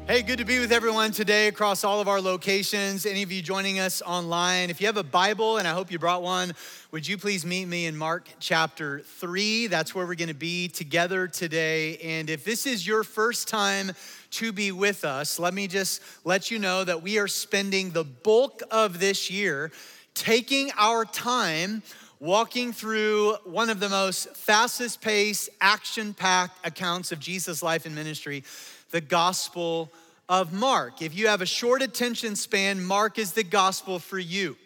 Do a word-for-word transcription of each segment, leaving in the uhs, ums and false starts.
Hey, good to be with everyone today across all of our locations. Any of you joining us online, if you have a Bible, and I hope you brought one, would you please meet me in Mark chapter three? That's where we're gonna be together today. And if this is your first time to be with us, let me just let you know that we are spending the bulk of this year taking our time walking through one of the most fastest paced, action-packed accounts of Jesus' life and ministry, the Gospel of Mark. If you have a short attention span, Mark is the gospel for you.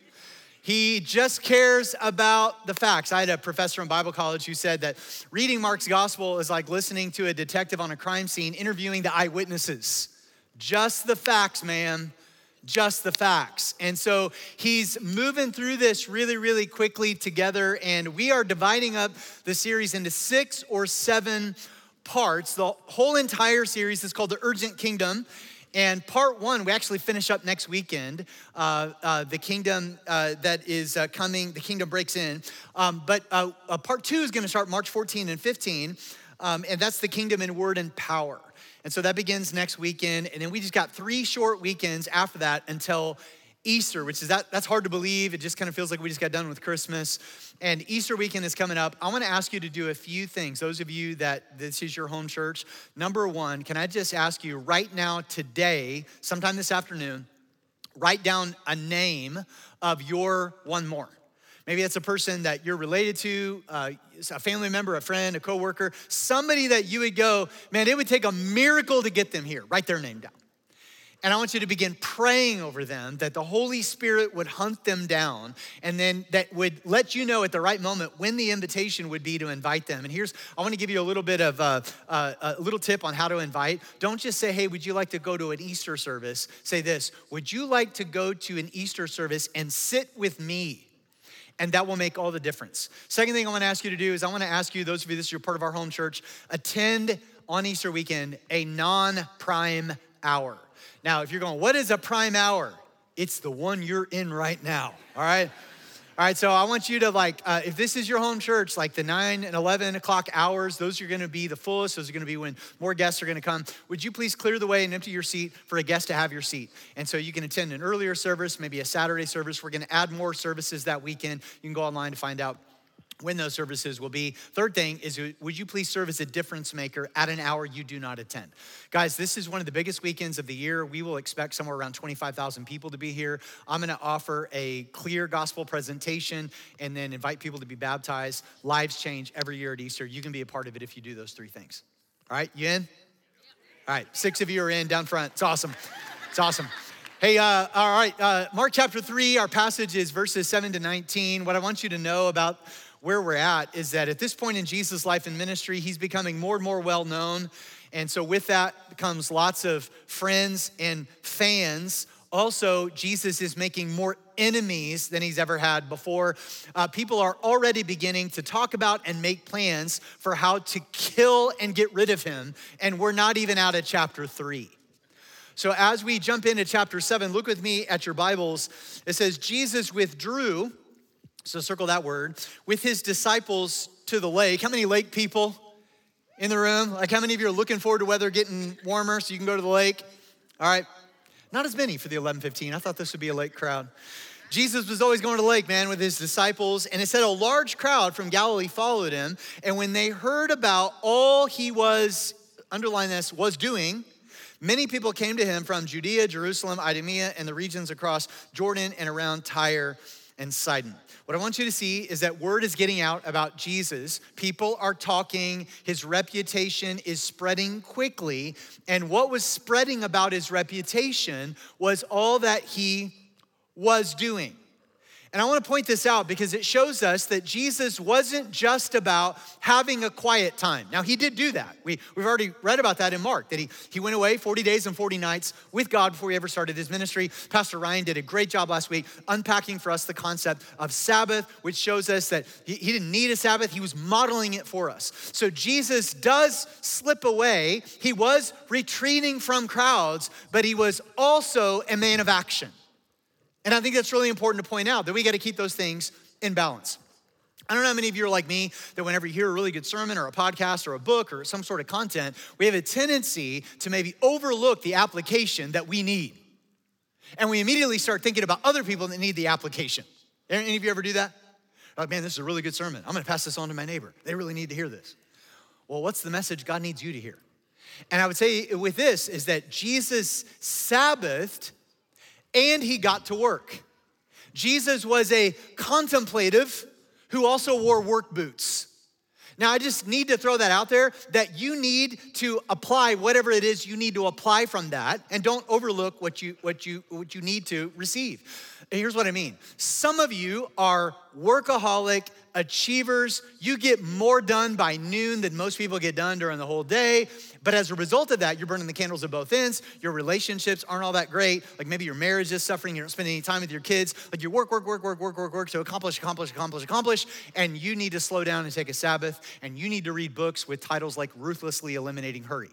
He just cares about the facts. I had a professor in Bible college who said that reading Mark's gospel is like listening to a detective on a crime scene interviewing the eyewitnesses. Just the facts, man. Just the facts. And so he's moving through this really, really quickly together, and we are dividing up the series into six or seven parts. The whole entire series is called The Urgent Kingdom. And part one, we actually finish up next weekend. Uh, uh, the kingdom uh, that is uh, coming, the kingdom breaks in. Um, but uh, uh, part two is gonna start March fourteen and fifteen. Um, and that's the kingdom in word and power. And so that begins next weekend. And then we just got three short weekends after that until Easter, which is that, that's hard to believe. It just kind of feels like we just got done with Christmas. And Easter weekend is coming up. I want to ask you to do a few things. Those of you that this is your home church. Number one, can I just ask you right now, today, sometime this afternoon, write down a name of your one more. Maybe it's a person that you're related to, uh, a family member, a friend, a coworker, somebody that you would go, man, it would take a miracle to get them here. Write their name down. And I want you to begin praying over them that the Holy Spirit would hunt them down, and then that would let you know at the right moment when the invitation would be to invite them. And here's, I want to give you a little bit of a, a, a little tip on how to invite. Don't just say, hey, would you like to go to an Easter service? Say this, would you like to go to an Easter service and sit with me? And that will make all the difference. Second thing I want to ask you to do is I want to ask you, those of you, this is your part of our home church, attend on Easter weekend a non-prime hour. Now, if you're going, what is a prime hour? It's the one you're in right now, all right? All right, so I want you to like, uh, if this is your home church, like the nine and eleven o'clock hours, those are gonna be the fullest. Those are gonna be when more guests are gonna come. Would you please clear the way and empty your seat for a guest to have your seat? And so you can attend an earlier service, maybe a Saturday service. We're gonna add more services that weekend. You can go online to find out when those services will be. Third thing is, would you please serve as a difference maker at an hour you do not attend? Guys, this is one of the biggest weekends of the year. We will expect somewhere around twenty-five thousand people to be here. I'm gonna offer a clear gospel presentation and then invite people to be baptized. Lives change every year at Easter. You can be a part of it if you do those three things. All right, you in? All right, six of you are in down front. It's awesome, it's awesome. Hey, uh, all right, uh, Mark chapter three, our passage is verses seven to nineteen. What I want you to know about where we're at is that at this point in Jesus' life and ministry, he's becoming more and more well-known. And so with that comes lots of friends and fans. Also, Jesus is making more enemies than he's ever had before. Uh, people are already beginning to talk about and make plans for how to kill and get rid of him. And we're not even out of chapter three. So as we jump into chapter seven, look with me at your Bibles. It says, Jesus withdrew, so circle that word, with his disciples to the lake. How many lake people in the room? Like how many of you are looking forward to weather getting warmer so you can go to the lake? All right, not as many for the eleven fifteen. I thought this would be a lake crowd. Jesus was always going to the lake, man, with his disciples. And it said a large crowd from Galilee followed him. And when they heard about all he was, underline this, was doing, many people came to him from Judea, Jerusalem, Idumea, and the regions across Jordan and around Tyre and Sidon. What I want you to see is that word is getting out about Jesus. People are talking. His reputation is spreading quickly. And what was spreading about his reputation was all that he was doing. And I want to point this out because it shows us that Jesus wasn't just about having a quiet time. Now, he did do that. We, we've already read about that in Mark, that he, he went away forty days and forty nights with God before he ever started his ministry. Pastor Ryan did a great job last week unpacking for us the concept of Sabbath, which shows us that he, he didn't need a Sabbath. He was modeling it for us. So Jesus does slip away. He was retreating from crowds, but he was also a man of action. And I think that's really important to point out, that we got to keep those things in balance. I don't know how many of you are like me that whenever you hear a really good sermon or a podcast or a book or some sort of content, we have a tendency to maybe overlook the application that we need. And we immediately start thinking about other people that need the application. Any of you ever do that? Like, man, this is a really good sermon. I'm gonna pass this on to my neighbor. They really need to hear this. Well, what's the message God needs you to hear? And I would say with this is that Jesus Sabbathed and he got to work. Jesus was a contemplative who also wore work boots. Now, I just need to throw that out there that you need to apply whatever it is you need to apply from that, and don't overlook what you what you what you need to receive. And here's what I mean. Some of you are workaholic achievers. You get more done by noon than most people get done during the whole day. But as a result of that, you're burning the candles at both ends. Your relationships aren't all that great. Like maybe your marriage is suffering. You don't spend any time with your kids. Like you work, work, work, work, work, work, work to accomplish, accomplish, accomplish, accomplish. And you need to slow down and take a Sabbath. And you need to read books with titles like Ruthlessly Eliminating Hurry.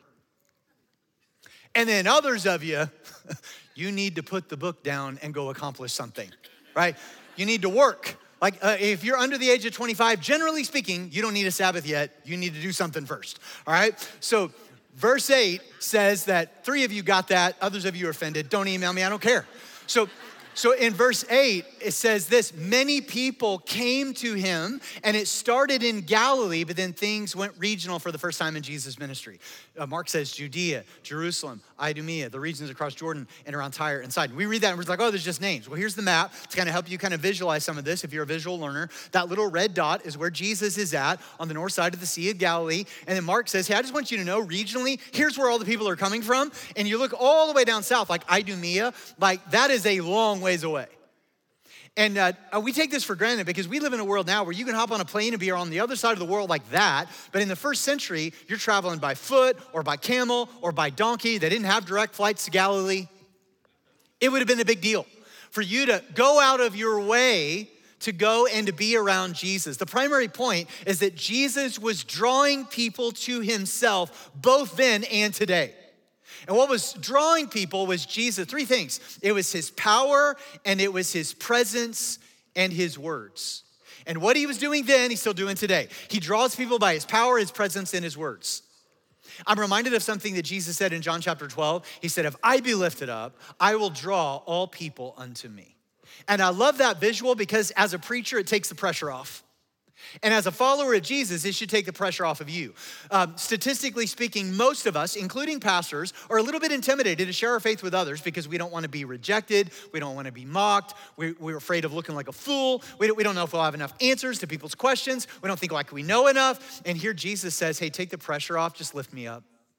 And then others of you, you need to put the book down and go accomplish something, right? You need to work. Like uh, if you're under the age of twenty-five, generally speaking, you don't need a Sabbath yet. You need to do something first, all right? So verse eight says that three of you got that, others of you are offended. Don't email me, I don't care. So, so in verse eight, it says this, many people came to him, and it started in Galilee, but then things went regional for the first time in Jesus' ministry. Uh, Mark says Judea, Jerusalem, Idumea, the regions across Jordan and around Tyre and Sidon. We read that and we're like, oh, there's just names. Well, here's the map to kind of help you kind of visualize some of this if you're a visual learner. That little red dot is where Jesus is at on the north side of the Sea of Galilee. And then Mark says, hey, I just want you to know regionally, here's where all the people are coming from. And you look all the way down south, like Idumea, like that is a long ways away. And uh, we take this for granted because we live in a world now where you can hop on a plane and be on the other side of the world like that. But in the first century, you're traveling by foot or by camel or by donkey. They didn't have direct flights to Galilee. It would have been a big deal for you to go out of your way to go and to be around Jesus. The primary point is that Jesus was drawing people to himself both then and today. And what was drawing people was Jesus. Three things. It was his power, and it was his presence, and his words. And what he was doing then, he's still doing today. He draws people by his power, his presence, and his words. I'm reminded of something that Jesus said in John chapter twelve. He said, if I be lifted up, I will draw all people unto me. And I love that visual because as a preacher, it takes the pressure off. And as a follower of Jesus, it should take the pressure off of you. Um, statistically speaking, most of us, including pastors, are a little bit intimidated to share our faith with others because we don't want to be rejected. We don't want to be mocked. We, we're afraid of looking like a fool. We don't, we don't know if we'll have enough answers to people's questions. We don't think like we know enough. And here Jesus says, hey, take the pressure off. Just lift me up.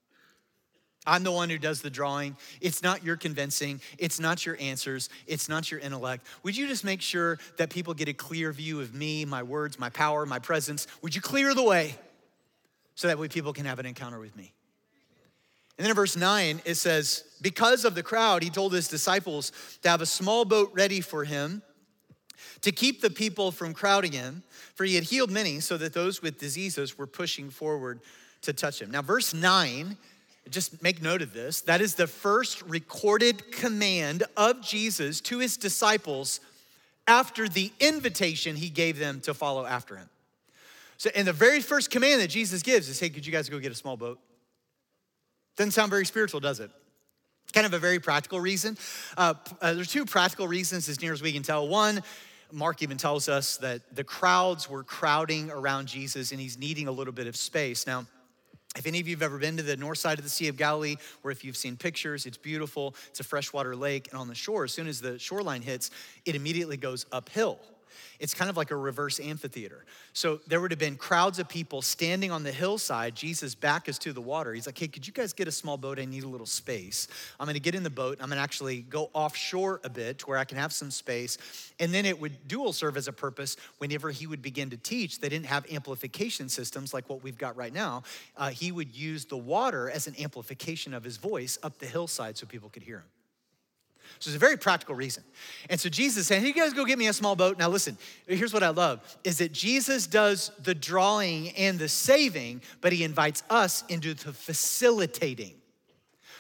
I'm the one who does the drawing. It's not your convincing. It's not your answers. It's not your intellect. Would you just make sure that people get a clear view of me, my words, my power, my presence? Would you clear the way so that way people can have an encounter with me? And then in verse nine, it says, because of the crowd, he told his disciples to have a small boat ready for him to keep the people from crowding him, for he had healed many so that those with diseases were pushing forward to touch him. Now, verse nine, just make note of this. That is the first recorded command of Jesus to his disciples after the invitation he gave them to follow after him. So, and the very first command that Jesus gives is, hey, could you guys go get a small boat? Doesn't sound very spiritual, does it? It's kind of a very practical reason. Uh, uh, there's two practical reasons as near as we can tell. One, Mark even tells us that the crowds were crowding around Jesus and he's needing a little bit of space. Now, if any of you have ever been to the north side of the Sea of Galilee, or if you've seen pictures, it's beautiful. It's a freshwater lake, and on the shore, as soon as the shoreline hits, it immediately goes uphill. It's kind of like a reverse amphitheater. So there would have been crowds of people standing on the hillside. Jesus' back is to the water. He's like, hey, could you guys get a small boat? I need a little space. I'm gonna get in the boat. I'm gonna actually go offshore a bit to where I can have some space. And then it would dual serve as a purpose whenever he would begin to teach. They didn't have amplification systems like what we've got right now. Uh, he would use the water as an amplification of his voice up the hillside so people could hear him. So it's a very practical reason. And so Jesus is saying, hey, you guys go get me a small boat. Now listen, here's what I love, is that Jesus does the drawing and the saving, but he invites us into the facilitating.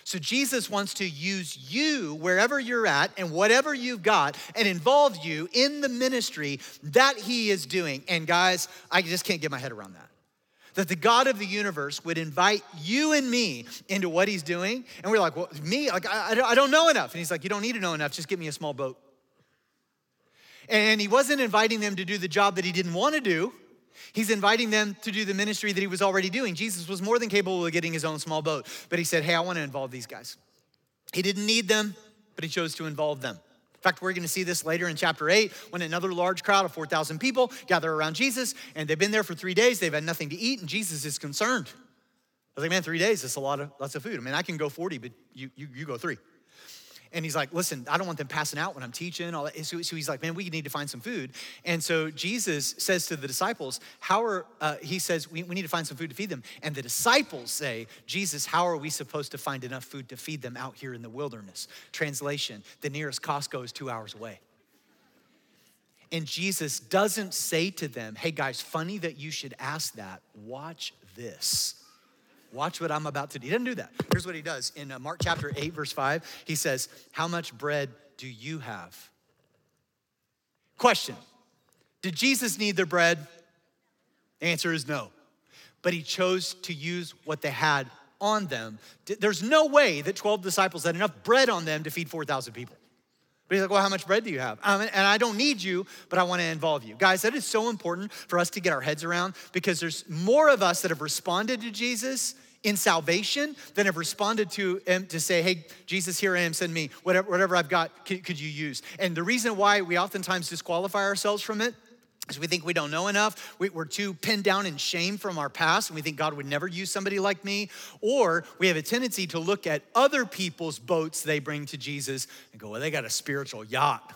So Jesus wants to use you wherever you're at and whatever you've got and involve you in the ministry that he is doing. And guys, I just can't get my head around that. That the God of the universe would invite you and me into what he's doing. And we're like, well, me, like I, I don't know enough. And he's like, you don't need to know enough, just give me a small boat. And he wasn't inviting them to do the job that he didn't want to do. He's inviting them to do the ministry that he was already doing. Jesus was more than capable of getting his own small boat, but he said, hey, I want to involve these guys. He didn't need them, but he chose to involve them. In fact, we're gonna see this later in chapter eight when another large crowd of four thousand people gather around Jesus, and they've been there for three days, they've had nothing to eat, and Jesus is concerned. I was like, man, three days, that's a lot of, lots of food. I mean, I can go forty, but you, you, you go three. And he's like, listen, I don't want them passing out when I'm teaching. All that. So, so he's like, man, we need to find some food. And so Jesus says to the disciples, how are, uh, he says, we, we need to find some food to feed them. And the disciples say, Jesus, how are we supposed to find enough food to feed them out here in the wilderness? Translation, the nearest Costco is two hours away. And Jesus doesn't say to them, hey guys, funny that you should ask that. Watch this. Watch what I'm about to do. He doesn't do that. Here's what he does. In uh, Mark chapter eight, verse five, he says, how much bread do you have? Question, did Jesus need their bread? The answer is no. But he chose to use what they had on them. There's no way that twelve disciples had enough bread on them to feed four thousand people. But he's like, well, how much bread do you have? Um, and I don't need you, but I want to involve you. Guys, that is so important for us to get our heads around because there's more of us that have responded to Jesus in salvation than have responded to him to say, hey, Jesus, here I am, send me. Whatever, whatever I've got, could, could you use? And the reason why we oftentimes disqualify ourselves from it is we think we don't know enough. We, we're too pinned down in shame from our past, and we think God would never use somebody like me. Or we have a tendency to look at other people's boats they bring to Jesus and go, well, they got a spiritual yacht.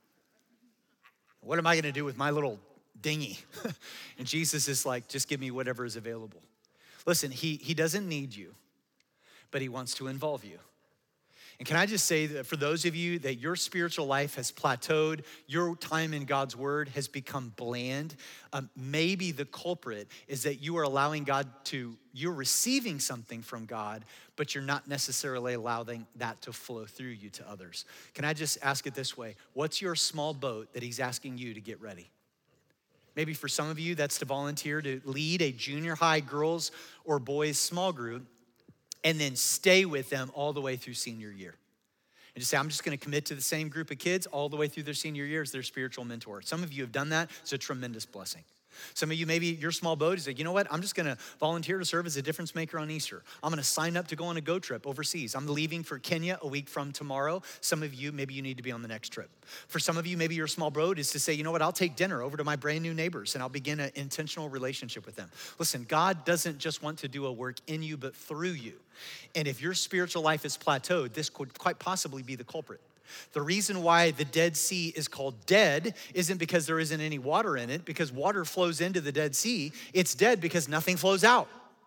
What am I gonna do with my little dinghy? And Jesus is like, just give me whatever is available. Listen, he, he doesn't need you, but he wants to involve you. And can I just say that for those of you that your spiritual life has plateaued, your time in God's word has become bland, um, maybe the culprit is that you are allowing God to, you're receiving something from God, but you're not necessarily allowing that to flow through you to others. Can I just ask it this way? What's your small boat that he's asking you to get ready? Maybe for some of you, that's to volunteer to lead a junior high girls or boys small group and then stay with them all the way through senior year. And just say, I'm just gonna commit to the same group of kids all the way through their senior year as their spiritual mentor. Some of you have done that. It's a tremendous blessing. Some of you, maybe your small boat is like, you know what? I'm just gonna volunteer to serve as a difference maker on Easter. I'm gonna sign up to go on a go trip overseas. I'm leaving for Kenya a week from tomorrow. Some of you, maybe you need to be on the next trip. For some of you, maybe your small boat is to say, you know what? I'll take dinner over to my brand new neighbors and I'll begin an intentional relationship with them. Listen, God doesn't just want to do a work in you, but through you. And if your spiritual life is plateaued, this could quite possibly be the culprit. The reason why the Dead Sea is called dead isn't because there isn't any water in it, because water flows into the Dead Sea. It's dead because nothing flows out.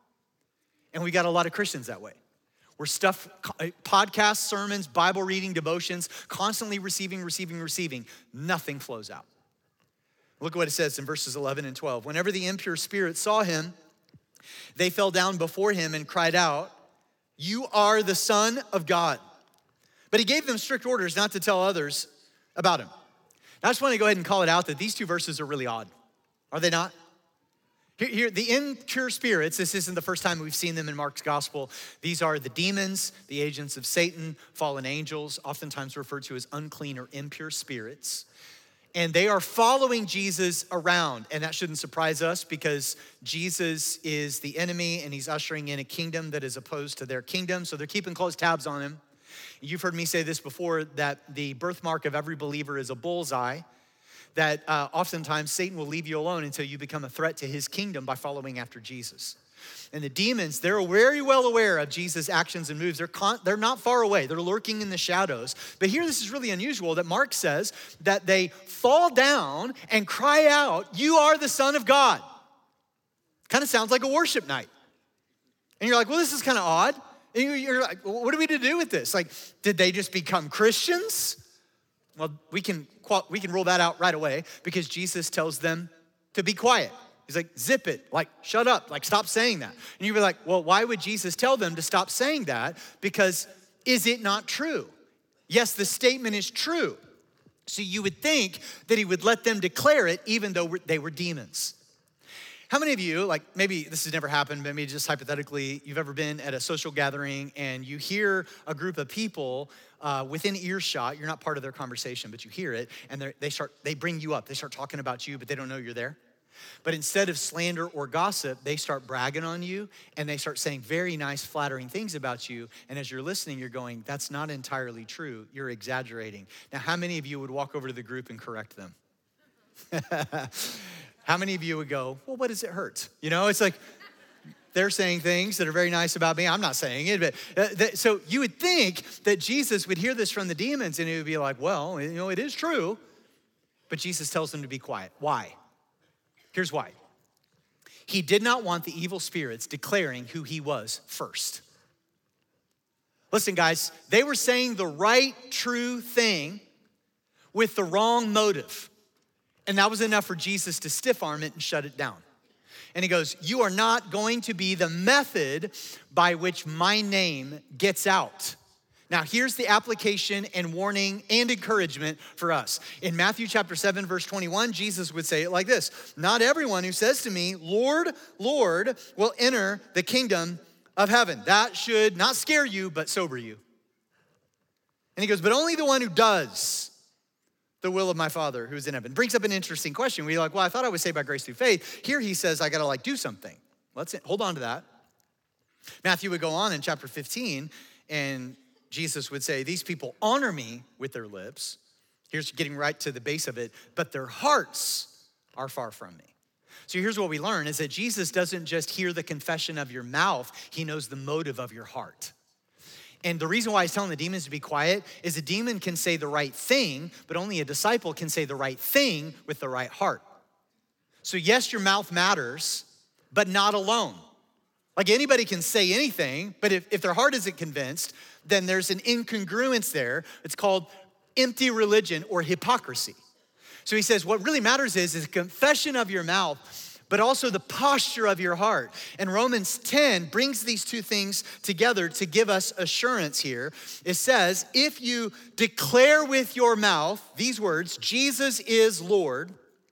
And we got a lot of Christians that way. We're stuff, podcasts, sermons, Bible reading, devotions, constantly receiving, receiving, receiving. Nothing flows out. Look at what it says in verses eleven and twelve. Whenever the impure spirits saw him, they fell down before him and cried out, you are the Son of God. But he gave them strict orders not to tell others about him. Now, I just want to go ahead and call it out that these two verses are really odd. Are they not? Here, here, the impure spirits, this isn't the first time we've seen them in Mark's gospel. These are the demons, the agents of Satan, fallen angels, oftentimes referred to as unclean or impure spirits. And they are following Jesus around. And that shouldn't surprise us because Jesus is the enemy and he's ushering in a kingdom that is opposed to their kingdom. So they're keeping close tabs on him. You've heard me say this before, that the birthmark of every believer is a bullseye, that uh, oftentimes Satan will leave you alone until you become a threat to his kingdom by following after Jesus. And the demons, they're very well aware of Jesus' actions and moves. They're, con- they're not far away. They're lurking in the shadows. But here, this is really unusual that Mark says that they fall down and cry out, you are the Son of God. Kind of sounds like a worship night. And you're like, well, this is kind of odd. And you're like, well, what do we to do with this? Like, did they just become Christians? Well, we can we can rule that out right away because Jesus tells them to be quiet. He's like, zip it, like shut up, like stop saying that. And you'd be like, well, why would Jesus tell them to stop saying that? Because is it not true? Yes, the statement is true. So you would think that he would let them declare it even though they were demons. How many of you, like maybe this has never happened, but maybe just hypothetically, you've ever been at a social gathering and you hear a group of people uh, within earshot, you're not part of their conversation, but you hear it, and they start, they bring you up, they start talking about you, but they don't know you're there. But instead of slander or gossip, they start bragging on you and they start saying very nice, flattering things about you. And as you're listening, you're going, that's not entirely true. You're exaggerating. Now, how many of you would walk over to the group and correct them? How many of you would go, well, what does it hurt? You know, it's like they're saying things that are very nice about me. I'm not saying it, but uh, th- so you would think that Jesus would hear this from the demons and he would be like, well, you know, it is true. But Jesus tells them to be quiet. Why? Here's why. He did not want the evil spirits declaring who he was first. Listen, guys, they were saying the right, true thing with the wrong motive. And that was enough for Jesus to stiff arm it and shut it down. And he goes, you are not going to be the method by which my name gets out. Now, here's the application and warning and encouragement for us. In Matthew chapter seven, verse twenty-one, Jesus would say it like this. Not everyone who says to me, Lord, Lord, will enter the kingdom of heaven. That should not scare you, but sober you. And he goes, but only the one who does the will of my Father who's in heaven. Brings up an interesting question. We're like, well, I thought I was saved by grace through faith. Here he says, I gotta like do something. Let's hold on to that. Matthew would go on in chapter fifteen and Jesus would say, these people honor me with their lips. Here's getting right to the base of it, but their hearts are far from me. So here's what we learn is that Jesus doesn't just hear the confession of your mouth, he knows the motive of your heart. And the reason why he's telling the demons to be quiet is a demon can say the right thing, but only a disciple can say the right thing with the right heart. So yes, your mouth matters, but not alone. Like anybody can say anything, but if, if their heart isn't convinced, then there's an incongruence there. It's called empty religion or hypocrisy. So he says what really matters is, is the confession of your mouth, but also the posture of your heart. And Romans ten brings these two things together to give us assurance here. It says, if you declare with your mouth these words, Jesus is Lord,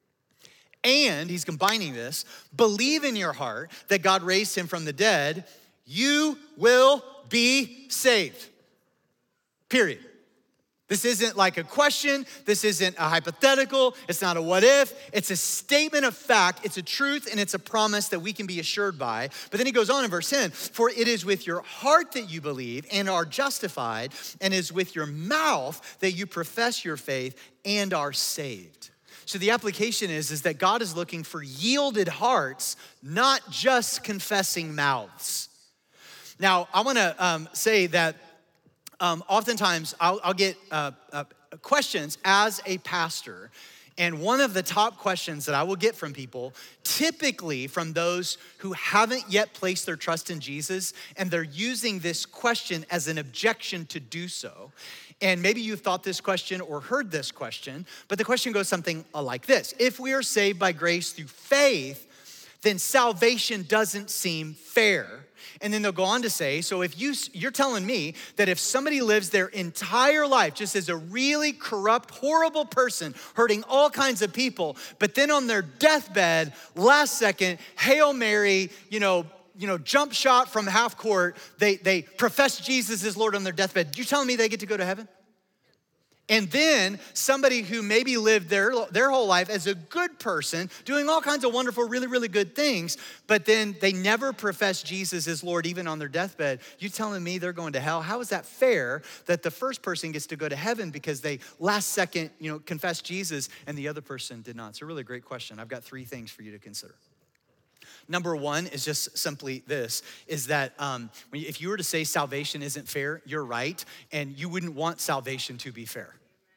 and he's combining this, believe in your heart that God raised him from the dead, you will be saved. Period. This isn't like a question. This isn't a hypothetical. It's not a what if. It's a statement of fact. It's a truth and it's a promise that we can be assured by. But then he goes on in verse ten, for it is with your heart that you believe and are justified, and is with your mouth that you profess your faith and are saved. So the application is, is that God is looking for yielded hearts, not just confessing mouths. Now, I wanna um, say that um, oftentimes I'll, I'll get uh, uh, questions as a pastor, and one of the top questions that I will get from people, typically from those who haven't yet placed their trust in Jesus, and they're using this question as an objection to do so. And maybe you've thought this question or heard this question, but the question goes something like this. If we are saved by grace through faith, then salvation doesn't seem fair. And then they'll go on to say, so if you, you're telling me that if somebody lives their entire life just as a really corrupt, horrible person, hurting all kinds of people, but then on their deathbed, last second, Hail Mary, you know, you know, jump shot from half court, they, they profess Jesus as Lord on their deathbed. You telling me they get to go to heaven? And then somebody who maybe lived their, their whole life as a good person, doing all kinds of wonderful, really, really good things, but then they never profess Jesus as Lord even on their deathbed. You telling me they're going to hell? How is that fair that the first person gets to go to heaven because they last second, you know, confessed Jesus and the other person did not? It's a really great question. I've got three things for you to consider. Number one is just simply this, is that um, if you were to say salvation isn't fair, you're right, and you wouldn't want salvation to be fair.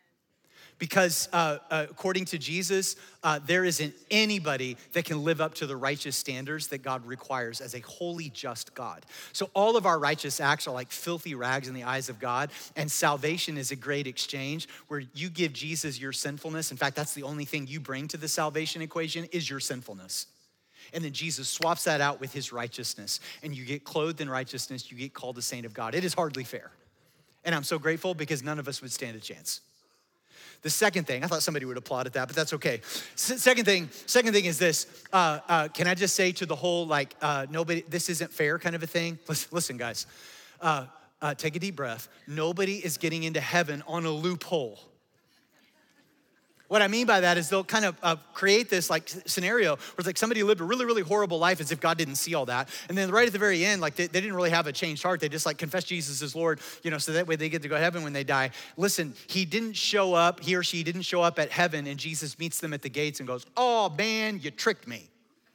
Because uh, uh, according to Jesus, uh, there isn't anybody that can live up to the righteous standards that God requires as a holy, just God. So all of our righteous acts are like filthy rags in the eyes of God, and salvation is a great exchange where you give Jesus your sinfulness. In fact, that's the only thing you bring to the salvation equation is your sinfulness. And then Jesus swaps that out with his righteousness. And you get clothed in righteousness. You get called a saint of God. It is hardly fair. And I'm so grateful because none of us would stand a chance. The second thing, I thought somebody would applaud at that, but that's okay. S- second thing, second thing is this. Uh, uh, can I just say to the whole, like, uh, nobody, this isn't fair kind of a thing? Listen, listen guys, uh, uh, take a deep breath. Nobody is getting into heaven on a loophole. What I mean by that is they'll kind of uh, create this like scenario where it's like somebody lived a really, really horrible life as if God didn't see all that. And then right at the very end, like they, they didn't really have a changed heart. They just like confess Jesus as Lord, you know, so that way they get to go to heaven when they die. Listen, he didn't show up, he or she didn't show up at heaven and Jesus meets them at the gates and goes, oh man, you tricked me.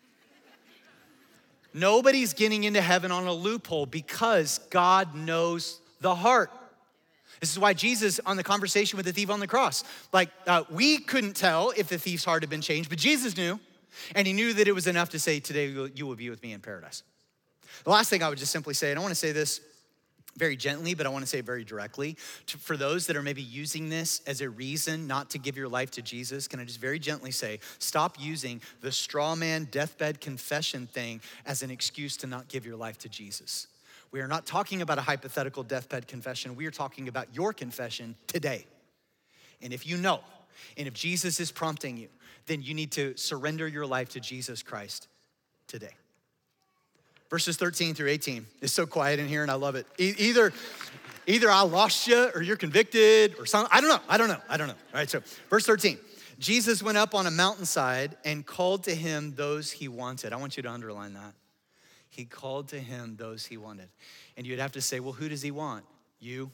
Nobody's getting into heaven on a loophole because God knows the heart. This is why Jesus, on the conversation with the thief on the cross, like uh, we couldn't tell if the thief's heart had been changed, but Jesus knew, and he knew that it was enough to say, today you will be with me in paradise. The last thing I would just simply say, and I want to say this very gently, but I want to say it very directly, to, for those that are maybe using this as a reason not to give your life to Jesus, can I just very gently say, stop using the straw man deathbed confession thing as an excuse to not give your life to Jesus. We are not talking about a hypothetical deathbed confession. We are talking about your confession today. And if you know, and if Jesus is prompting you, then you need to surrender your life to Jesus Christ today. Verses thirteen through eighteen is so quiet in here and I love it. E- either, either I lost you or you're convicted or something. I don't know, I don't know, I don't know. All right, so verse thirteen. Jesus went up on a mountainside and called to him those he wanted. I want you to underline that. He called to him those he wanted. And you'd have to say, well, who does he want? You.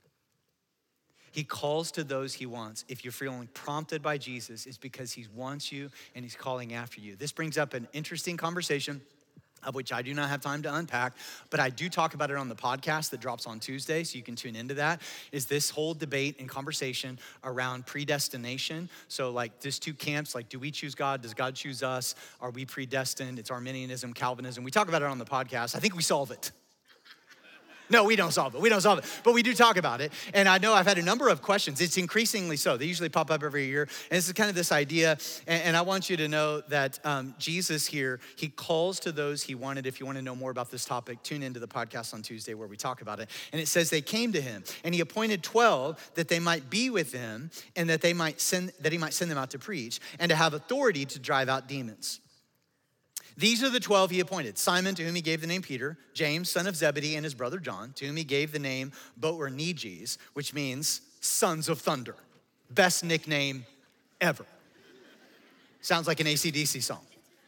He calls to those he wants. If you're feeling prompted by Jesus, it's because he wants you and he's calling after you. This brings up an interesting conversation of which I do not have time to unpack, but I do talk about it on the podcast that drops on Tuesday, so you can tune into that, is this whole debate and conversation around predestination. So like there's two camps, like do we choose God? Does God choose us? Are we predestined? It's Arminianism, Calvinism. We talk about it on the podcast. I think we solve it. No, we don't solve it. We don't solve it. But we do talk about it. And I know I've had a number of questions. It's increasingly so. They usually pop up every year. And this is kind of this idea. And, and I want you to know that um, Jesus here, he calls to those he wanted. If you want to know more about this topic, tune into the podcast on Tuesday where we talk about it. And it says they came to him and he appointed twelve that they might be with him and that they might send, that he might send them out to preach and to have authority to drive out demons. These are the twelve he appointed. Simon, to whom he gave the name Peter, James, son of Zebedee, and his brother John, to whom he gave the name Boanerges, which means sons of thunder. Best nickname ever. Sounds like an A C D C song.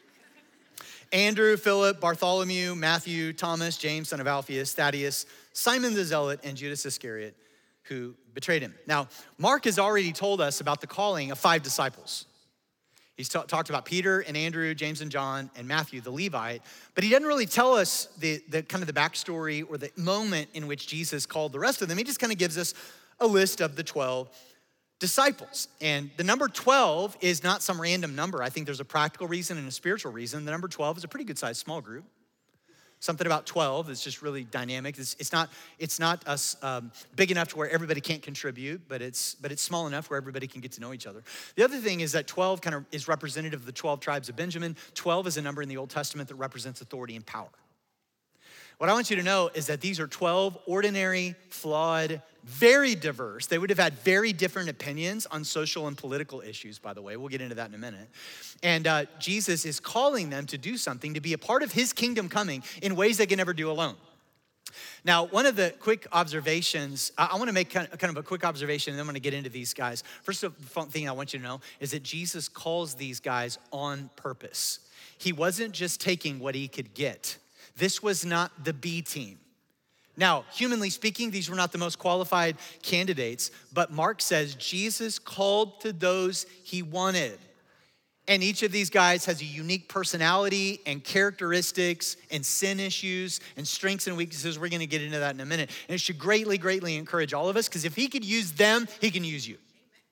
Andrew, Philip, Bartholomew, Matthew, Thomas, James, son of Alphaeus, Thaddeus, Simon the Zealot, and Judas Iscariot, who betrayed him. Now, Mark has already told us about the calling of five disciples. He's t- talked about Peter and Andrew, James and John, and Matthew, the Levite, but he doesn't really tell us the, the kind of the backstory or the moment in which Jesus called the rest of them. He just kind of gives us a list of the twelve disciples. And the number twelve is not some random number. I think there's a practical reason and a spiritual reason. The number twelve is a pretty good sized small group. Something about twelve is just really dynamic. It's, it's not, it's not us, um, big enough to where everybody can't contribute, but it's, but it's small enough where everybody can get to know each other. The other thing is that twelve kind of is representative of the twelve tribes of Benjamin. twelve is a number in the Old Testament that represents authority and power. What I want you to know is that these are twelve ordinary, flawed, very diverse. They would have had very different opinions on social and political issues, by the way. We'll get into that in a minute. And uh, Jesus is calling them to do something, to be a part of his kingdom coming in ways they can never do alone. Now, one of the quick observations, I, I want to make kind of, kind of a quick observation, and then I'm going to get into these guys. First thing I want you to know is that Jesus calls these guys on purpose. He wasn't just taking what he could get. This was not the B team. Now, humanly speaking, these were not the most qualified candidates, but Mark says Jesus called to those he wanted. And each of these guys has a unique personality and characteristics and sin issues and strengths and weaknesses. We're gonna get into that in a minute. And it should greatly, greatly encourage all of us, because if he could use them, he can use you.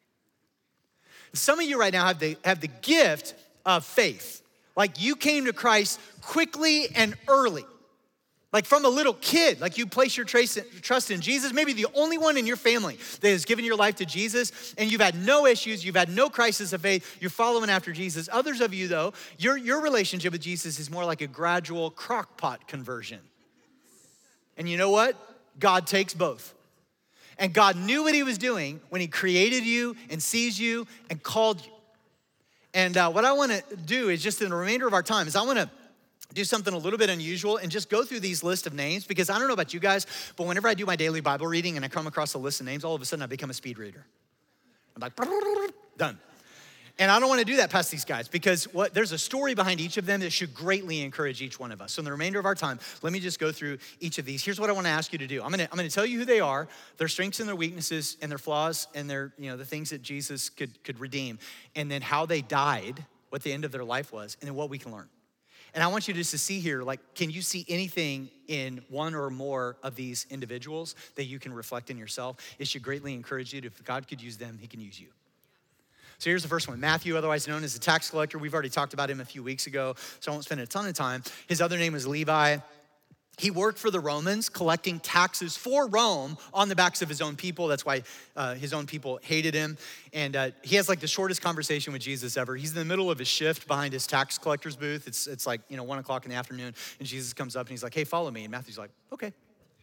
Some of you right now have the, have the gift of faith. Like you came to Christ quickly and early. Like from a little kid, like you place your trace, trust in Jesus, maybe the only one in your family that has given your life to Jesus, and you've had no issues, you've had no crisis of faith, you're following after Jesus. Others of you though, your, your relationship with Jesus is more like a gradual crock pot conversion. And you know what? God takes both. And God knew what he was doing when he created you and sees you and called you. And uh, what I wanna do is just in the remainder of our time is I wanna do something a little bit unusual and just go through these list of names, because I don't know about you guys, but whenever I do my daily Bible reading and I come across a list of names, all of a sudden I become a speed reader. I'm like, done. And I don't want to do that past these guys, because what there's a story behind each of them that should greatly encourage each one of us. So in the remainder of our time, let me just go through each of these. Here's what I want to ask you to do. I'm gonna, I'm gonna tell you who they are, their strengths and their weaknesses and their flaws and their, you know, the things that Jesus could, could redeem, and then how they died, what the end of their life was, and then what we can learn. And I want you just to see here, like, can you see anything in one or more of these individuals that you can reflect in yourself? It should greatly encourage you that if God could use them, he can use you. So here's the first one. Matthew, otherwise known as the tax collector. We've already talked about him a few weeks ago, so I won't spend a ton of time. His other name is Levi. He worked for the Romans, collecting taxes for Rome on the backs of his own people. That's why uh, his own people hated him. And uh, he has like the shortest conversation with Jesus ever. He's in the middle of his shift behind his tax collector's booth. It's, it's like, you know, one o'clock in the afternoon, and Jesus comes up and he's like, hey, follow me. And Matthew's like, okay.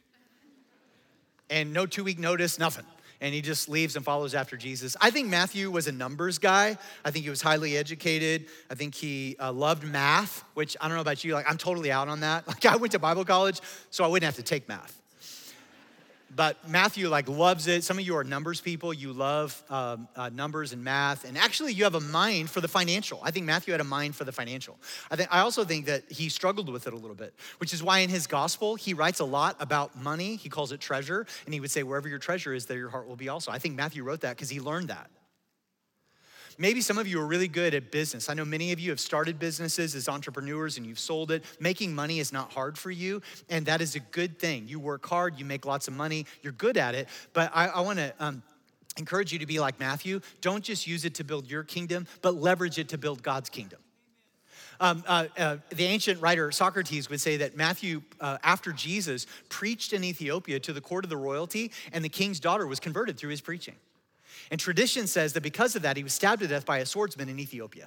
And no two-week notice, nothing. And he just leaves and follows after Jesus. I think Matthew was a numbers guy. I think he was highly educated. I think he uh, loved math, which I don't know about you, like I'm totally out on that. Like I went to Bible college, so I wouldn't have to take math. But Matthew like loves it. Some of you are numbers people. You love um, uh, numbers and math. And actually you have a mind for the financial. I think Matthew had a mind for the financial. I think I also think that he struggled with it a little bit, which is why in his gospel, he writes a lot about money. He calls it treasure. And he would say, wherever your treasure is, there your heart will be also. I think Matthew wrote that because he learned that. Maybe some of you are really good at business. I know many of you have started businesses as entrepreneurs and you've sold it. Making money is not hard for you, and that is a good thing. You work hard, you make lots of money, you're good at it. But I, I wanna um, encourage you to be like Matthew. Don't just use it to build your kingdom, but leverage it to build God's kingdom. Um, uh, uh, the ancient writer Socrates would say that Matthew, uh, after Jesus, preached in Ethiopia to the court of the royalty, and the king's daughter was converted through his preaching. And tradition says that because of that, he was stabbed to death by a swordsman in Ethiopia.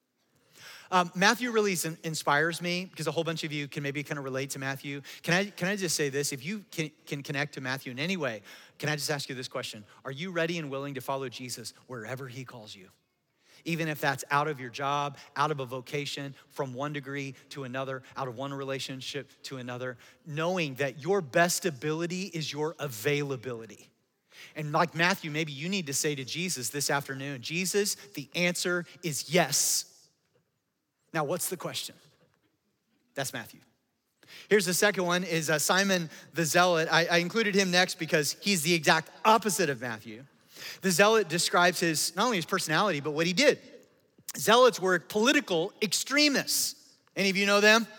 Um, Matthew really inspires me because a whole bunch of you can maybe kind of relate to Matthew. Can I, can I just say this? If you can, can connect to Matthew in any way, can I just ask you this question? Are you ready and willing to follow Jesus wherever he calls you? Even if that's out of your job, out of a vocation, from one degree to another, out of one relationship to another, knowing that your best ability is your availability. And like Matthew, maybe you need to say to Jesus this afternoon, Jesus, the answer is yes. Now, what's the question? That's Matthew. Here's the second one is uh, Simon the Zealot. I, I included him next because he's the exact opposite of Matthew. The Zealot describes his, not only his personality, but what he did. Zealots were political extremists. Any of you know them?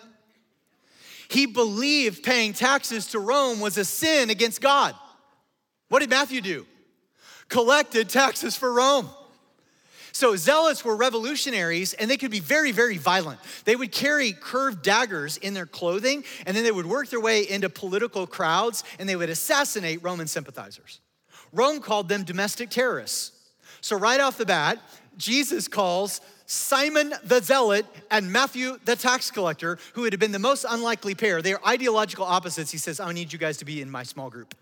He believed paying taxes to Rome was a sin against God. What did Matthew do? Collected taxes for Rome. So zealots were revolutionaries, and they could be very, very violent. They would carry curved daggers in their clothing, and then they would work their way into political crowds, and they would assassinate Roman sympathizers. Rome called them domestic terrorists. So right off the bat, Jesus calls Simon the Zealot and Matthew the tax collector, who would have been the most unlikely pair. They are ideological opposites. He says, I need you guys to be in my small group.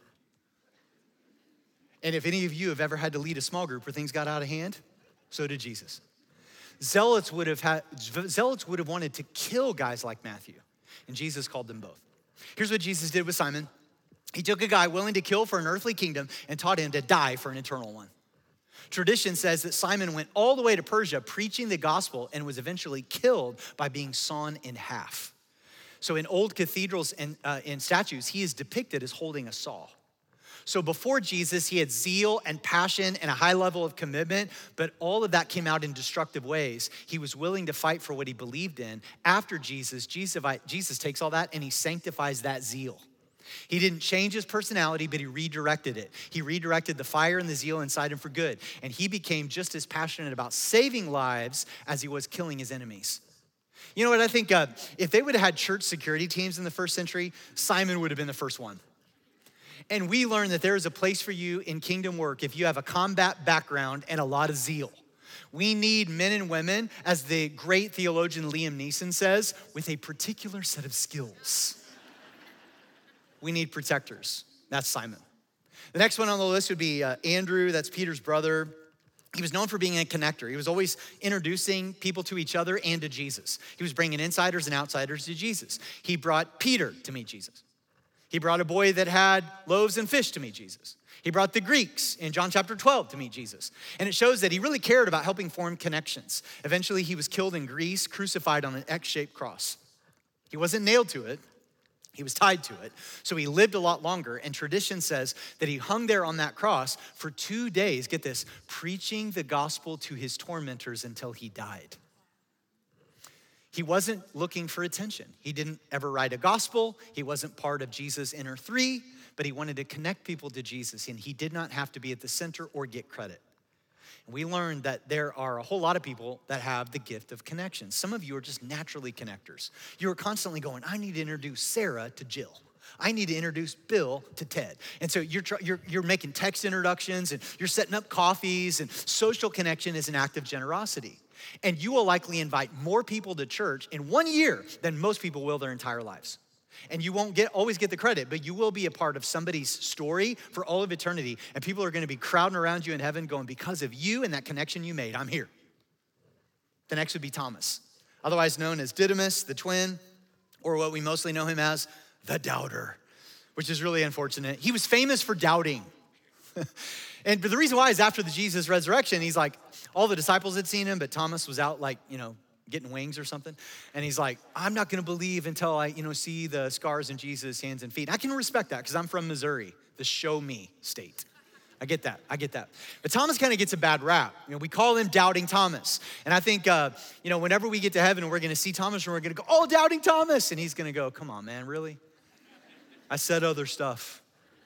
And if any of you have ever had to lead a small group where things got out of hand, so did Jesus. Zealots would have had, zealots would have wanted to kill guys like Matthew, and Jesus called them both. Here's what Jesus did with Simon. He took a guy willing to kill for an earthly kingdom and taught him to die for an eternal one. Tradition says that Simon went all the way to Persia preaching the gospel and was eventually killed by being sawn in half. So in old cathedrals and uh, in statues, he is depicted as holding a saw. So before Jesus, he had zeal and passion and a high level of commitment, but all of that came out in destructive ways. He was willing to fight for what he believed in. After Jesus, Jesus, Jesus takes all that and he sanctifies that zeal. He didn't change his personality, but he redirected it. He redirected the fire and the zeal inside him for good. And he became just as passionate about saving lives as he was killing his enemies. You know what, I think uh, if they would have had church security teams in the first century, Simon would have been the first one. And we learned that there is a place for you in kingdom work if you have a combat background and a lot of zeal. We need men and women, as the great theologian Liam Neeson says, with a particular set of skills. We need protectors. That's Simon. The next one on the list would be uh, Andrew, that's Peter's brother. He was known for being a connector. He was always introducing people to each other and to Jesus. He was bringing insiders and outsiders to Jesus. He brought Peter to meet Jesus. He brought a boy that had loaves and fish to meet Jesus. He brought the Greeks in John chapter twelve to meet Jesus. And it shows that he really cared about helping form connections. Eventually, he was killed in Greece, crucified on an X-shaped cross. He wasn't nailed to it. He was tied to it. So he lived a lot longer. And tradition says that he hung there on that cross for two days, get this, preaching the gospel to his tormentors until he died. He wasn't looking for attention. He didn't ever write a gospel. He wasn't part of Jesus' inner three, but he wanted to connect people to Jesus, and he did not have to be at the center or get credit. And we learned that there are a whole lot of people that have the gift of connection. Some of you are just naturally connectors. You are constantly going, I need to introduce Sarah to Jill. I need to introduce Bill to Ted. And so you're, you're, you're making text introductions, and you're setting up coffees, and social connection is an act of generosity. And you will likely invite more people to church in one year than most people will their entire lives. And you won't get always get the credit, but you will be a part of somebody's story for all of eternity. And people are gonna be crowding around you in heaven going, because of you and that connection you made, I'm here. The next would be Thomas, otherwise known as Didymus, the twin, or what we mostly know him as, the doubter, which is really unfortunate. He was famous for doubting. And but the reason why is after the Jesus resurrection, he's like, all the disciples had seen him, but Thomas was out like, you know, getting wings or something. And he's like, I'm not gonna believe until I, you know, see the scars in Jesus' hands and feet. I can respect that because I'm from Missouri, the show me state. I get that, I get that. But Thomas kind of gets a bad rap. You know, we call him Doubting Thomas. And I think, uh, you know, whenever we get to heaven, we're gonna see Thomas and we're gonna go, oh, Doubting Thomas. And he's gonna go, come on, man, really? I said other stuff.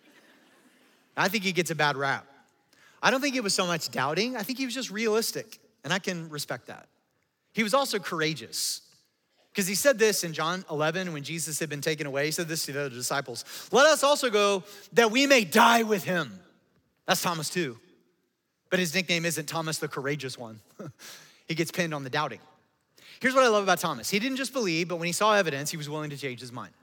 I think he gets a bad rap. I don't think it was so much doubting. I think he was just realistic, and I can respect that. He was also courageous, because he said this in John eleven when Jesus had been taken away. He said this to the other disciples, let us also go that we may die with him. That's Thomas too. But his nickname isn't Thomas the courageous one. He gets pinned on the doubting. Here's what I love about Thomas. He didn't just believe, but when he saw evidence, he was willing to change his mind.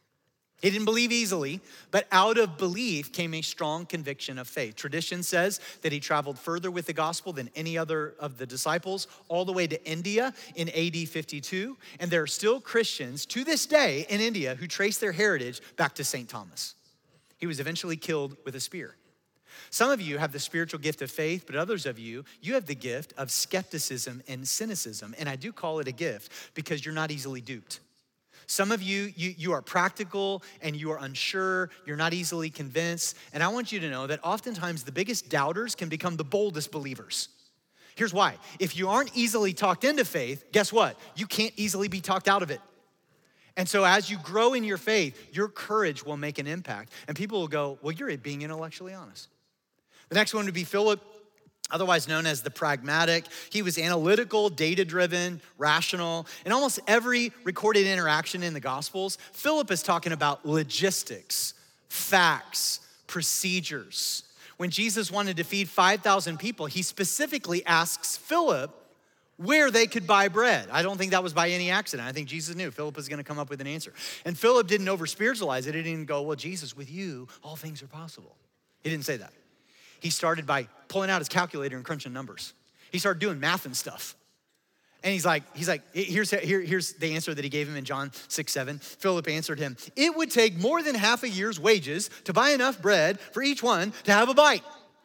He didn't believe easily, but out of belief came a strong conviction of faith. Tradition says that he traveled further with the gospel than any other of the disciples, all the way to India in A D fifty-two. And there are still Christians to this day in India who trace their heritage back to Saint Thomas. He was eventually killed with a spear. Some of you have the spiritual gift of faith, but others of you, you have the gift of skepticism and cynicism. And I do call it a gift because you're not easily duped. Some of you, you, you are practical and you are unsure, you're not easily convinced. And I want you to know that oftentimes the biggest doubters can become the boldest believers. Here's why. If you aren't easily talked into faith, guess what? You can't easily be talked out of it. And so as you grow in your faith, your courage will make an impact. And people will go, well, you're being intellectually honest. The next one would be Philip, otherwise known as the pragmatic. He was analytical, data-driven, rational. In almost every recorded interaction in the Gospels, Philip is talking about logistics, facts, procedures. When Jesus wanted to feed five thousand people, he specifically asks Philip where they could buy bread. I don't think that was by any accident. I think Jesus knew Philip was gonna come up with an answer. And Philip didn't over-spiritualize it. He didn't go, well, Jesus, with you, all things are possible. He didn't say that. He started by pulling out his calculator and crunching numbers. He started doing math and stuff. And he's like, he's like, here's, here, here's the answer that he gave him in John six, seven. Philip answered him, it would take more than half a year's wages to buy enough bread for each one to have a bite.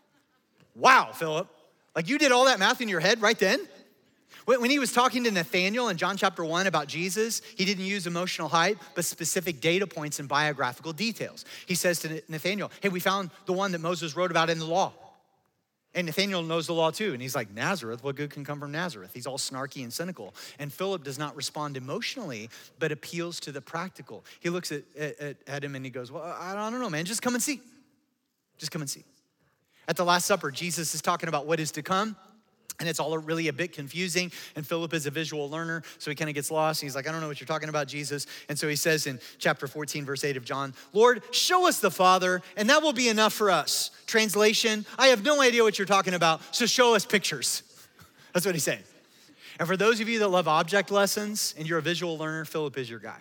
Wow, Philip. Like you did all that math in your head right then? When he was talking to Nathanael in John chapter one about Jesus, he didn't use emotional hype, but specific data points and biographical details. He says to Nathanael, hey, we found the one that Moses wrote about in the law. And Nathanael knows the law too. And he's like, Nazareth, what good can come from Nazareth? He's all snarky and cynical. And Philip does not respond emotionally, but appeals to the practical. He looks at, at, at him and he goes, well, I don't know, man, just come and see. Just come and see. At the Last Supper, Jesus is talking about what is to come. And it's all really a bit confusing. And Philip is a visual learner, so he kind of gets lost. And he's like, I don't know what you're talking about, Jesus. And so he says in chapter fourteen, verse eight of John, Lord, show us the Father, and that will be enough for us. Translation, I have no idea what you're talking about, so show us pictures. That's what he's saying. And for those of you that love object lessons and you're a visual learner, Philip is your guy.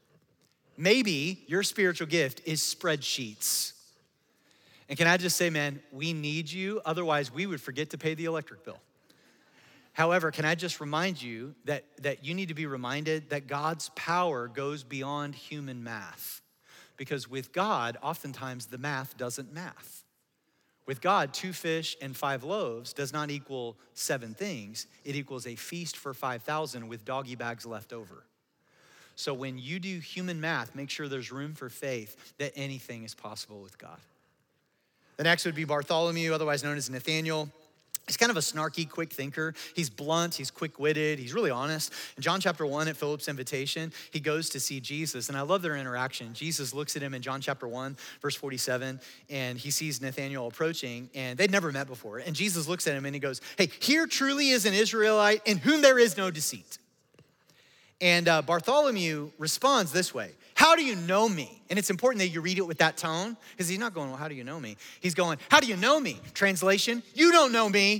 Maybe your spiritual gift is spreadsheets. And can I just say, man, we need you. Otherwise, we would forget to pay the electric bill. However, can I just remind you that, that you need to be reminded that God's power goes beyond human math. Because with God, oftentimes the math doesn't math. With God, two fish and five loaves does not equal seven things. It equals a feast for five thousand with doggy bags left over. So when you do human math, make sure there's room for faith that anything is possible with God. The next would be Bartholomew, otherwise known as Nathaniel. He's kind of a snarky, quick thinker. He's blunt, he's quick-witted, he's really honest. In John chapter one, at Philip's invitation, he goes to see Jesus, and I love their interaction. Jesus looks at him in John chapter one, verse forty-seven, and he sees Nathanael approaching, and they'd never met before. And Jesus looks at him and he goes, hey, here truly is an Israelite in whom there is no deceit. And uh, Bartholomew responds this way, how do you know me? And it's important that you read it with that tone, because he's not going, well, how do you know me? He's going, how do you know me? Translation, you don't know me.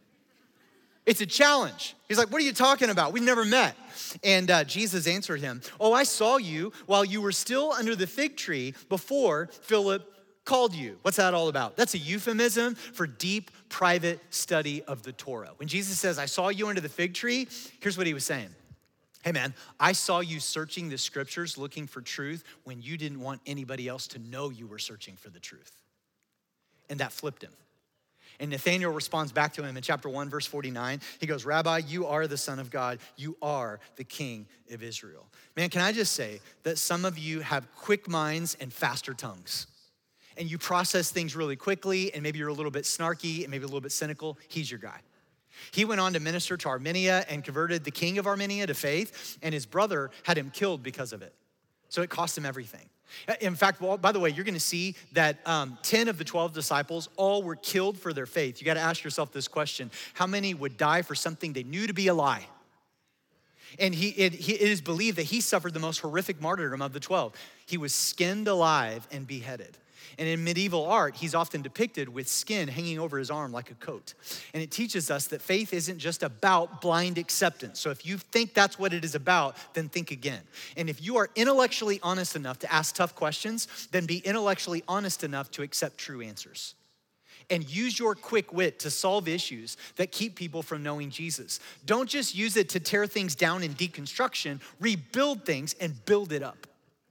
It's a challenge. He's like, what are you talking about? We've never met. And uh, Jesus answered him, oh, I saw you while you were still under the fig tree before Philip called you. What's that all about? That's a euphemism for deep, private study of the Torah. When Jesus says, I saw you under the fig tree, here's what he was saying. Hey man, I saw you searching the scriptures looking for truth when you didn't want anybody else to know you were searching for the truth. And that flipped him. And Nathanael responds back to him in chapter one, verse forty-nine. He goes, Rabbi, you are the Son of God. You are the King of Israel. Man, can I just say that some of you have quick minds and faster tongues. And you process things really quickly, and maybe you're a little bit snarky and maybe a little bit cynical. He's your guy. He went on to minister to Armenia and converted the king of Armenia to faith, and his brother had him killed because of it. So it cost him everything. In fact, well, by the way, you're gonna see that um, ten of the twelve disciples all were killed for their faith. You gotta ask yourself this question: how many would die for something they knew to be a lie? And he it, he, it is believed that he suffered the most horrific martyrdom of the twelve. He was skinned alive and beheaded. And in medieval art, he's often depicted with skin hanging over his arm like a coat. And it teaches us that faith isn't just about blind acceptance. So if you think that's what it is about, then think again. And if you are intellectually honest enough to ask tough questions, then be intellectually honest enough to accept true answers. And use your quick wit to solve issues that keep people from knowing Jesus. Don't just use it to tear things down in deconstruction, rebuild things and build it up.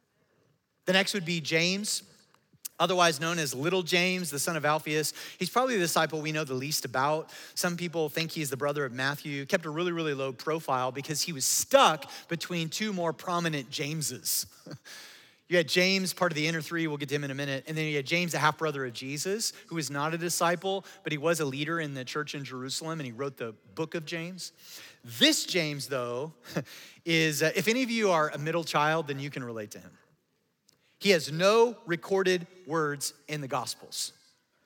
The next would be James, otherwise known as Little James, the son of Alphaeus. He's probably the disciple we know the least about. Some people think he's the brother of Matthew. Kept a really, really low profile because he was stuck between two more prominent Jameses. You had James, part of the inner three, we'll get to him in a minute. And then you had James, the half-brother of Jesus, who was not a disciple, but he was a leader in the church in Jerusalem, and he wrote the book of James. This James, though, is, uh, if any of you are a middle child, then you can relate to him. He has no recorded words in the Gospels.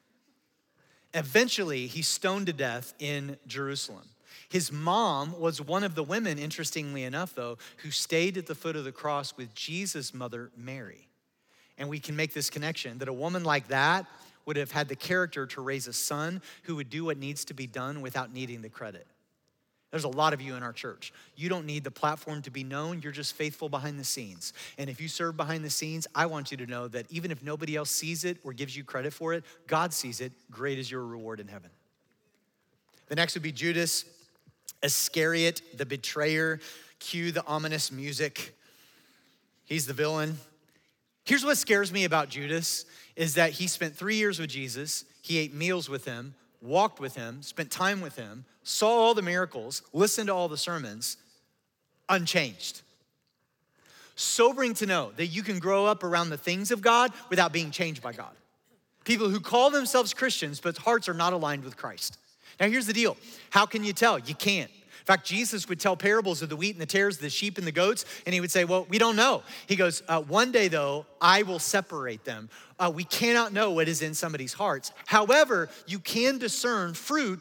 Eventually, he's stoned to death in Jerusalem. His mom was one of the women, interestingly enough, though, who stayed at the foot of the cross with Jesus' mother, Mary. And we can make this connection that a woman like that would have had the character to raise a son who would do what needs to be done without needing the credit. There's a lot of you in our church. You don't need the platform to be known. You're just faithful behind the scenes. And if you serve behind the scenes, I want you to know that even if nobody else sees it or gives you credit for it, God sees it. Great is your reward in heaven. The next would be Judas Iscariot, the betrayer. Cue the ominous music. He's the villain. Here's what scares me about Judas is that he spent three years with Jesus. He ate meals with him, walked with him, spent time with him, saw all the miracles, listened to all the sermons, unchanged. Sobering to know that you can grow up around the things of God without being changed by God. People who call themselves Christians, but hearts are not aligned with Christ. Now here's the deal. How can you tell? You can't. In fact, Jesus would tell parables of the wheat and the tares, the sheep and the goats, and he would say, well, we don't know. He goes, uh, one day though, I will separate them. Uh, we cannot know what is in somebody's hearts. However, you can discern fruit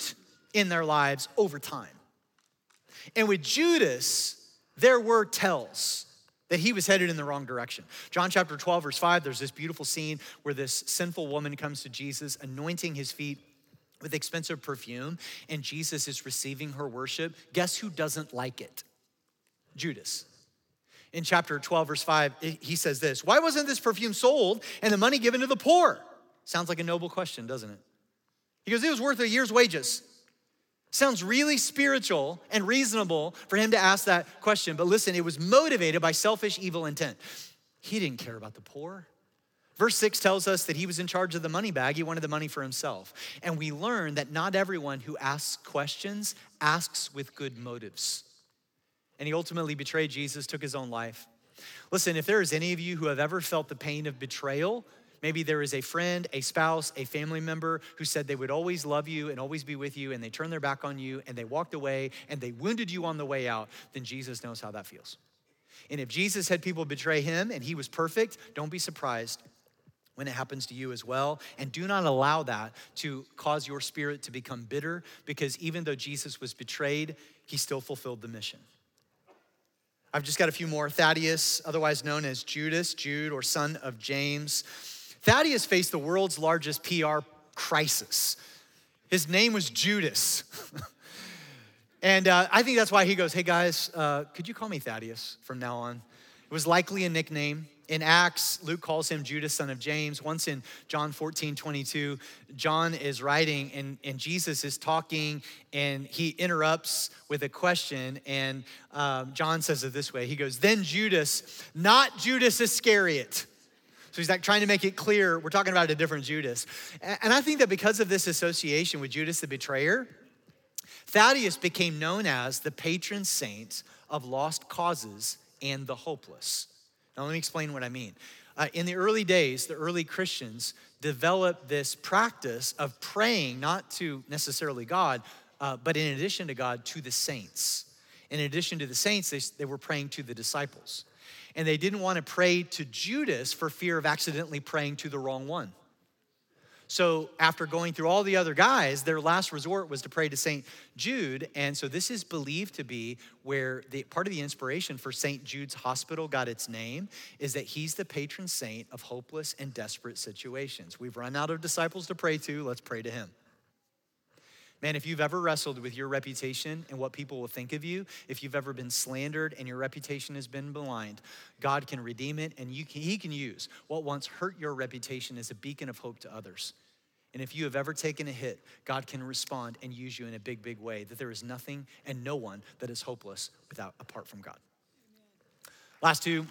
in their lives over time. And with Judas, there were tells that he was headed in the wrong direction. John chapter twelve, verse five, there's this beautiful scene where this sinful woman comes to Jesus, anointing his feet with expensive perfume, and Jesus is receiving her worship. Guess who doesn't like it? Judas. In chapter twelve, verse five, he says this, why wasn't this perfume sold and the money given to the poor? Sounds like a noble question, doesn't it? He goes, it was worth a year's wages. Sounds really spiritual and reasonable for him to ask that question. But listen, it was motivated by selfish, evil intent. He didn't care about the poor. Verse six tells us that he was in charge of the money bag. He wanted the money for himself. And we learn that not everyone who asks questions asks with good motives. And he ultimately betrayed Jesus, took his own life. Listen, if there is any of you who have ever felt the pain of betrayal, maybe there is a friend, a spouse, a family member who said they would always love you and always be with you, and they turned their back on you and they walked away and they wounded you on the way out, then Jesus knows how that feels. And if Jesus had people betray him and he was perfect, don't be surprised when it happens to you as well. And do not allow that to cause your spirit to become bitter, because even though Jesus was betrayed, he still fulfilled the mission. I've just got a few more. Thaddeus, otherwise known as Judas, Jude, or son of James. Thaddeus faced the world's largest P R crisis. His name was Judas. and uh, I think that's why he goes, hey guys, uh, could you call me Thaddeus from now on? It was likely a nickname. In Acts, Luke calls him Judas, son of James. Once in John fourteen twenty-two, John is writing and, and Jesus is talking and he interrupts with a question. And um, John says it this way. He goes, then Judas, not Judas Iscariot. So he's like trying to make it clear, we're talking about a different Judas. And I think that because of this association with Judas the betrayer, Thaddeus became known as the patron saint of lost causes and the hopeless. Now, let me explain what I mean. Uh, in the early days, the early Christians developed this practice of praying, not to necessarily God, uh, but in addition to God, to the saints. In addition to the saints, they, they were praying to the disciples. And they didn't want to pray to Judas for fear of accidentally praying to the wrong one. So after going through all the other guys, their last resort was to pray to Saint Jude. And so this is believed to be where the part of the inspiration for Saint Jude's Hospital got its name, is that he's the patron saint of hopeless and desperate situations. We've run out of disciples to pray to, let's pray to him. Man, if you've ever wrestled with your reputation and what people will think of you, if you've ever been slandered and your reputation has been maligned, God can redeem it, and you can, he can use what once hurt your reputation as a beacon of hope to others. And if you have ever taken a hit, God can respond and use you in a big, big way, that there is nothing and no one that is hopeless without apart from God. Last two,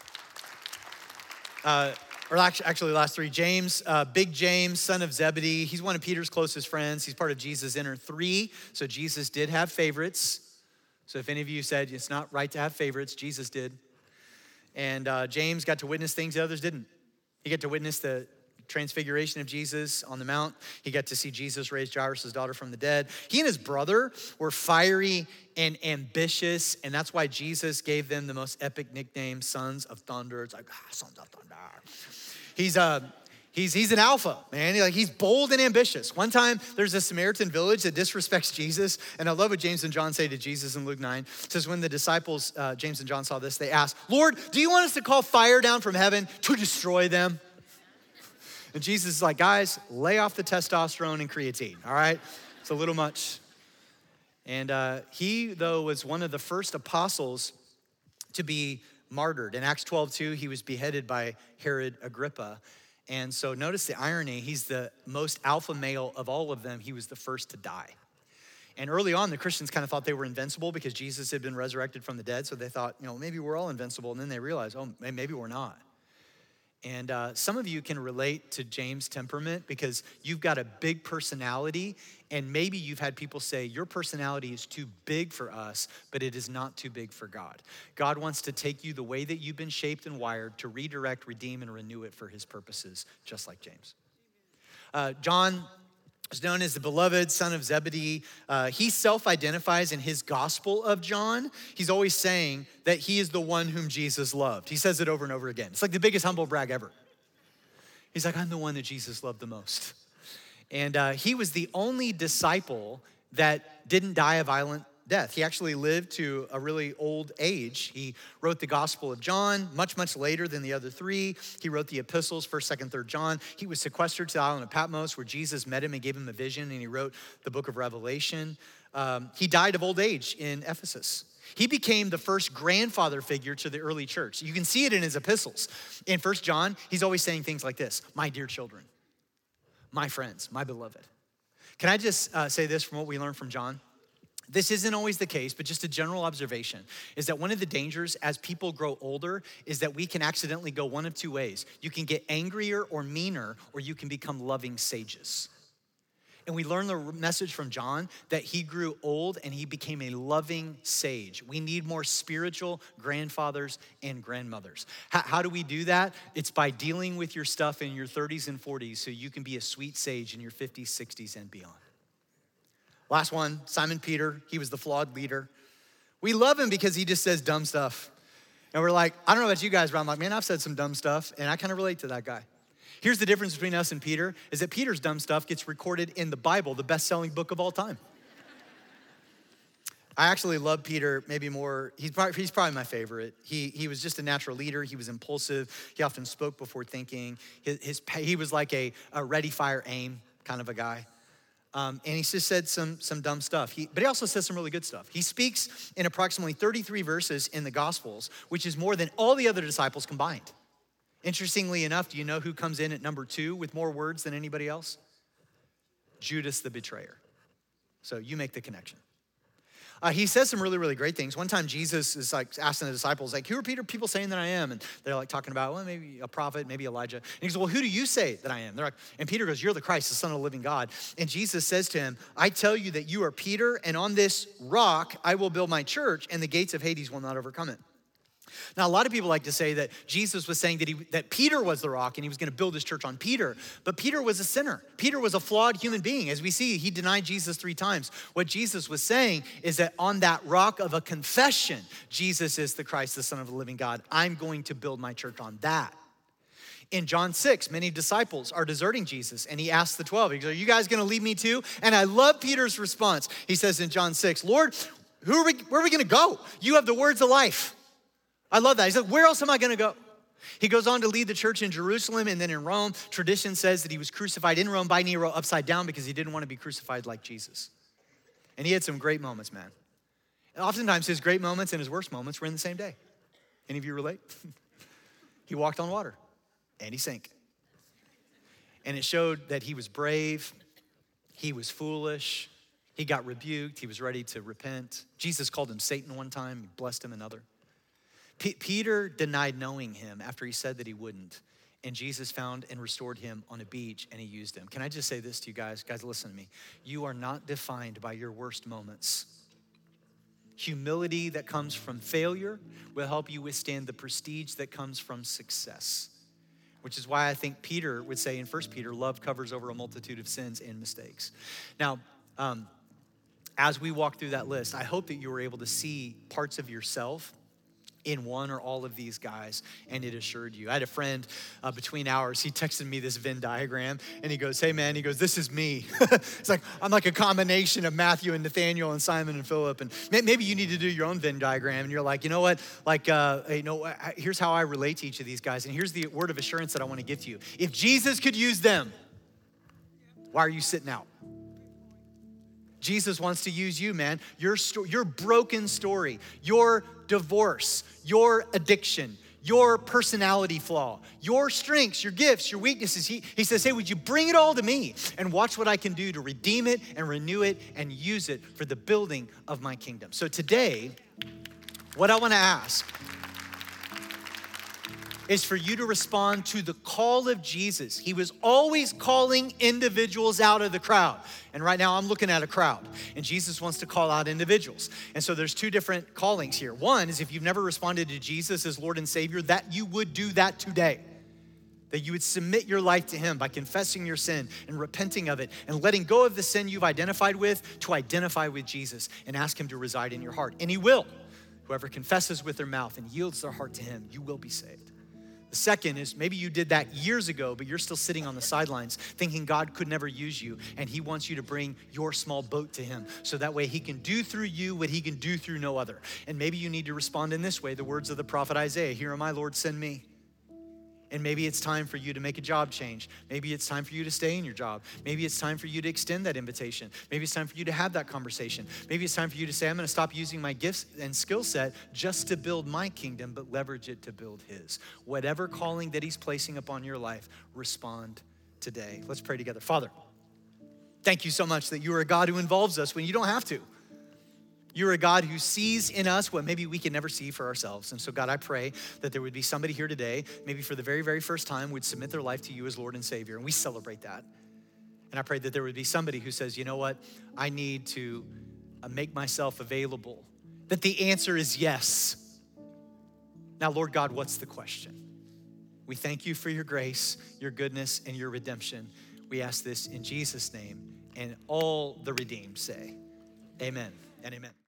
uh, or actually last three, James, uh, Big James, son of Zebedee. He's one of Peter's closest friends. He's part of Jesus' inner three. So Jesus did have favorites. So if any of you said it's not right to have favorites, Jesus did. And uh, James got to witness things that others didn't. He got to witness the transfiguration of Jesus on the mount. He got to see Jesus raise Jairus' daughter from the dead. He and his brother were fiery and ambitious, and that's why Jesus gave them the most epic nickname, Sons of Thunder. It's like, ah, Sons of Thunder. He's uh, he's he's an alpha, man. He, like, he's bold and ambitious. One time, there's a Samaritan village that disrespects Jesus, and I love what James and John say to Jesus in Luke nine. It says, when the disciples, uh, James and John saw this, they asked, Lord, do you want us to call fire down from heaven to destroy them? And Jesus is like, guys, lay off the testosterone and creatine, all right? It's a little much. And uh, he, though, was one of the first apostles to be martyred. In Acts twelve two, he was beheaded by Herod Agrippa. And so notice the irony. He's the most alpha male of all of them. He was the first to die. And early on, the Christians kind of thought they were invincible because Jesus had been resurrected from the dead. So they thought, you know, maybe we're all invincible. And then they realized, oh, maybe we're not. And uh, some of you can relate to James' temperament because you've got a big personality, and maybe you've had people say, your personality is too big for us, but it is not too big for God. God wants to take you the way that you've been shaped and wired to redirect, redeem, and renew it for his purposes, just like James. Uh, John is known as the beloved son of Zebedee. Uh, he self-identifies in his gospel of John. He's always saying that he is the one whom Jesus loved. He says it over and over again. It's like the biggest humble brag ever. He's like, I'm the one that Jesus loved the most. And uh, he was the only disciple that didn't die a violent death. He actually lived to a really old age. He wrote the Gospel of John much, much later than the other three. He wrote the epistles, first, second, third John. He was sequestered to the island of Patmos where Jesus met him and gave him a vision, and he wrote the book of Revelation. Um, he died of old age in Ephesus. He became the first grandfather figure to the early church. You can see it in his epistles. In First John, he's always saying things like this: my dear children, my friends, my beloved. Can I just uh, say this from what we learned from John? This isn't always the case, but just a general observation is that one of the dangers as people grow older is that we can accidentally go one of two ways. You can get angrier or meaner, or you can become loving sages. And we learn the message from John that he grew old and he became a loving sage. We need more spiritual grandfathers and grandmothers. How, how do we do that? It's by dealing with your stuff in your thirties and forties so you can be a sweet sage in your fifties, sixties, and beyond. Last one, Simon Peter. He was the flawed leader. We love him because he just says dumb stuff. And we're like, I don't know about you guys, but I'm like, man, I've said some dumb stuff, and I kind of relate to that guy. Here's the difference between us and Peter, is that Peter's dumb stuff gets recorded in the Bible, the best-selling book of all time. I actually love Peter maybe more. He's probably, he's probably my favorite. He, he was just a natural leader. He was impulsive. He often spoke before thinking. His, his, he was like a, a ready, fire, aim kind of a guy. Um, and he just said some, some dumb stuff. He, but he also says some really good stuff. He speaks in approximately thirty-three verses in the Gospels, which is more than all the other disciples combined. Interestingly enough, do you know who comes in at number two with more words than anybody else? Judas the betrayer. So you make the connection. Uh, he says some really, really great things. One time Jesus is like asking the disciples, like, who are Peter, people saying that I am? And they're like talking about, well, maybe a prophet, maybe Elijah. And he goes, well, who do you say that I am? They're like, and Peter goes, you're the Christ, the Son of the living God. And Jesus says to him, I tell you that you are Peter, and on this rock I will build my church, and the gates of Hades will not overcome it. Now, a lot of people like to say that Jesus was saying that, he, that Peter was the rock and he was gonna build his church on Peter, but Peter was a sinner. Peter was a flawed human being. As we see, he denied Jesus three times. What Jesus was saying is that on that rock of a confession, Jesus is the Christ, the Son of the living God. I'm going to build my church on that. In John six, many disciples are deserting Jesus, and he asks the twelve, he goes, are you guys gonna leave me too? And I love Peter's response. He says in John six, Lord, who are we, where are we gonna go? You have the words of life. I love that. He said, where else am I gonna go? He goes on to lead the church in Jerusalem and then in Rome. Tradition says that he was crucified in Rome by Nero upside down because he didn't want to be crucified like Jesus. And he had some great moments, man. And oftentimes his great moments and his worst moments were in the same day. Any of you relate? He walked on water and he sank. And it showed that he was brave, he was foolish, he got rebuked, he was ready to repent. Jesus called him Satan one time, he blessed him another. P- Peter denied knowing him after he said that he wouldn't. And Jesus found and restored him on a beach and he used him. Can I just say this to you guys? Guys, listen to me. You are not defined by your worst moments. Humility that comes from failure will help you withstand the prestige that comes from success. Which is why I think Peter would say in First Peter, love covers over a multitude of sins and mistakes. Now, um, as we walk through that list, I hope that you were able to see parts of yourself in one or all of these guys, and it assured you. I had a friend uh, between hours, he texted me this Venn diagram, and he goes, hey man, he goes, this is me. It's like, I'm like a combination of Matthew and Nathaniel and Simon and Philip, and maybe you need to do your own Venn diagram, and you're like, you know what, like, uh, you know, here's how I relate to each of these guys, and here's the word of assurance that I wanna give to you. If Jesus could use them, why are you sitting out? Jesus wants to use you, man. Your sto- your broken story, your divorce, your addiction, your personality flaw, your strengths, your gifts, your weaknesses. He, he says, hey, would you bring it all to me and watch what I can do to redeem it and renew it and use it for the building of my kingdom. So today, what I want to ask is for you to respond to the call of Jesus. He was always calling individuals out of the crowd. And right now I'm looking at a crowd, and Jesus wants to call out individuals. And so there's two different callings here. One is if you've never responded to Jesus as Lord and Savior, that you would do that today. That you would submit your life to him by confessing your sin and repenting of it and letting go of the sin you've identified with to identify with Jesus and ask him to reside in your heart. And he will. Whoever confesses with their mouth and yields their heart to him, you will be saved. The second is maybe you did that years ago, but you're still sitting on the sidelines thinking God could never use you, and he wants you to bring your small boat to him so that way he can do through you what he can do through no other. And maybe you need to respond in this way, the words of the prophet Isaiah, "Here am I, Lord, send me." And maybe it's time for you to make a job change. Maybe it's time for you to stay in your job. Maybe it's time for you to extend that invitation. Maybe it's time for you to have that conversation. Maybe it's time for you to say, I'm gonna stop using my gifts and skill set just to build my kingdom, but leverage it to build his. Whatever calling that he's placing upon your life, respond today. Let's pray together. Father, thank you so much that you are a God who involves us when you don't have to. You're a God who sees in us what maybe we can never see for ourselves. And so God, I pray that there would be somebody here today, maybe for the very, very first time, would submit their life to you as Lord and Savior. And we celebrate that. And I pray that there would be somebody who says, you know what? I need to uh, make myself available. That the answer is yes. Now, Lord God, what's the question? We thank you for your grace, your goodness, and your redemption. We ask this in Jesus' name. And all the redeemed say, amen and amen.